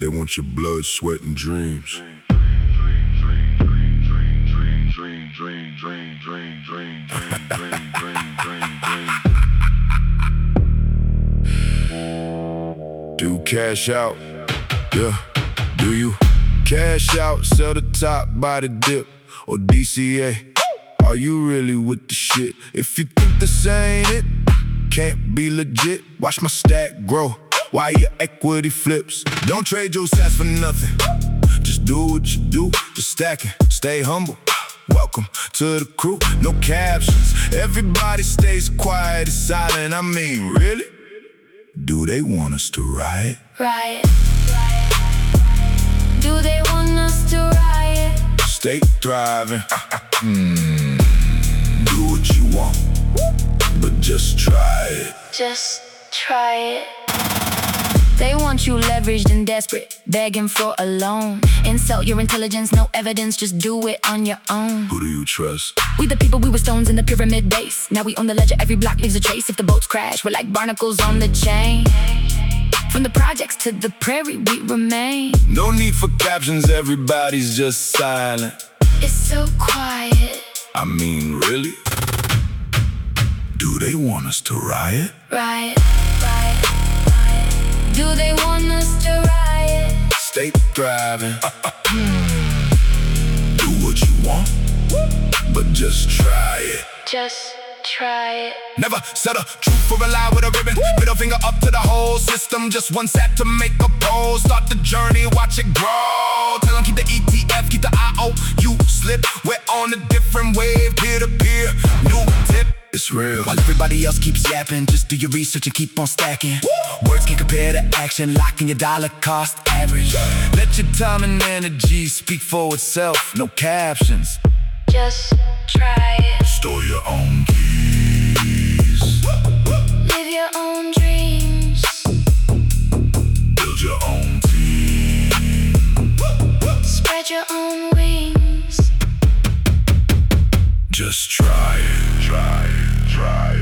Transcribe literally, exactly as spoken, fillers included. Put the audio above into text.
They want your blood, sweat, and dreams. Do cash out, yeah, do you? Cash out, sell the top, buy the dip, or D C A. Are you really with the shit? If you think this ain't it, can't be legit. Watch my stack grow while your equity flips. Don't trade your sats for nothing. Just do what you do, just stacking, stay humble. Welcome to the crew, no captions. Everybody stays quiet, it's silent. I mean, really? Do they want us to riot? Riot. Do they want us to riot? Stay thriving. mm. Do what you want, but just try it. Just try it. They want you leveraged and desperate, begging for a loan. Insult your intelligence, no evidence, just do it on your own. Who do you trust? We the people, we were stones in the pyramid base. Now we own the ledger, every block leaves a trace. If the boats crash, we're like barnacles on the chain. From the projects to the prairie, we remain. No need for captions, everybody's just silent. It's so quiet. I mean, really? Do they want us to riot? Riot, riot, riot. Do they want us to riot? Stay thriving. uh, uh, Do what you want, but just try it. Just try it. Never settle, truth for a lie with a ribbon. Middle finger up to the whole system. Just one set to make a pose. Start the journey, watch it grow. Tell them keep the E T F, keep the I O U slip. We're on a different wave, peer to peer, new tip. It's real. While everybody else keeps yapping, just do your research and keep on stacking. Woo! Words can't compare to action, locking your dollar cost average. Yeah. Let your time and energy speak for itself, no captions. Just try it. Store your own keys. Live your own dreams. Build your own team. Spread your own wings. Just try it, try it, try it.